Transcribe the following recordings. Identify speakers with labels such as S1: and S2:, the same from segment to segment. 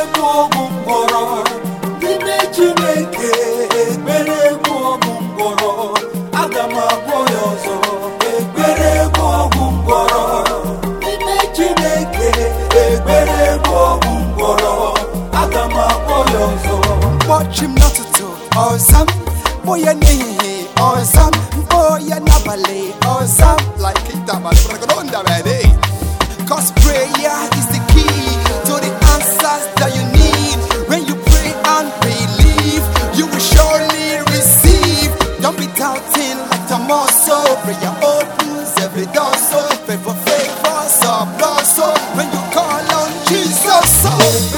S1: Gumgoro, Dimechineke, Ekbere Gumgoro, Agama Boyozo, Ekbere Gumgoro, Dimechineke, Ekbere Gumgoro, Agama Boyozo.
S2: Watch him not to awesome, boy and me, awesome, boy and Nabale, awesome, like it up at cause prayer is the key to the answers that you need. When you pray and believe, you will surely receive. Don't be doubting like Tomaso. Prayer opens every door, so pray for favor, so blood, so when you call on Jesus, so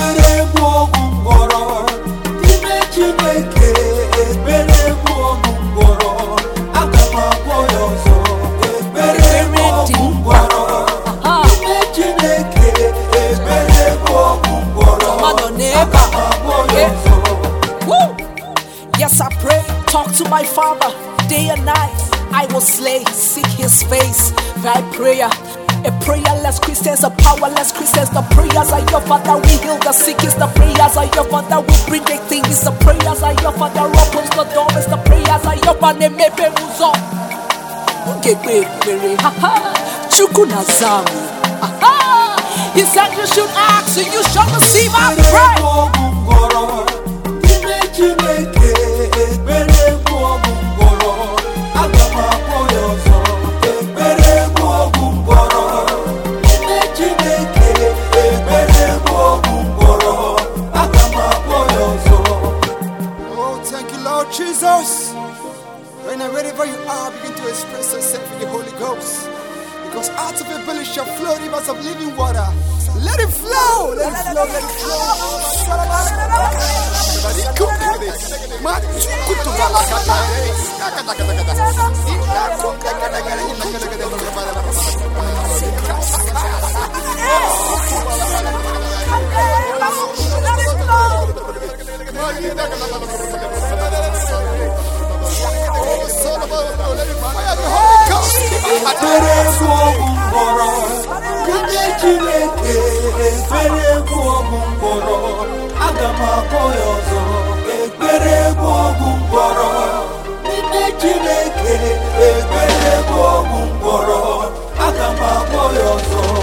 S3: yes, I pray, talk to my Father day and night. I will slay, seek His face by prayer. A prayerless Christians, a powerless Christians. The prayers of your Father we heal the sick. It's the prayers of your Father we bring the things. The prayers of your Father opens the door. It's the prayers of your Father mepe muzo. Ha ha, chukuna zamu. He said you should ask, so you shall receive. I pray.
S2: Jesus, when and wherever you are, begin to express yourself in the Holy Ghost. Because out of your belly shall flow rivers of living water. Let it flow, let it flow, let it flow.
S1: Agama Boyozo, Ekbere Gumgoro, Dimechineke, Ekbere Gumgoro, Agama Boyozo.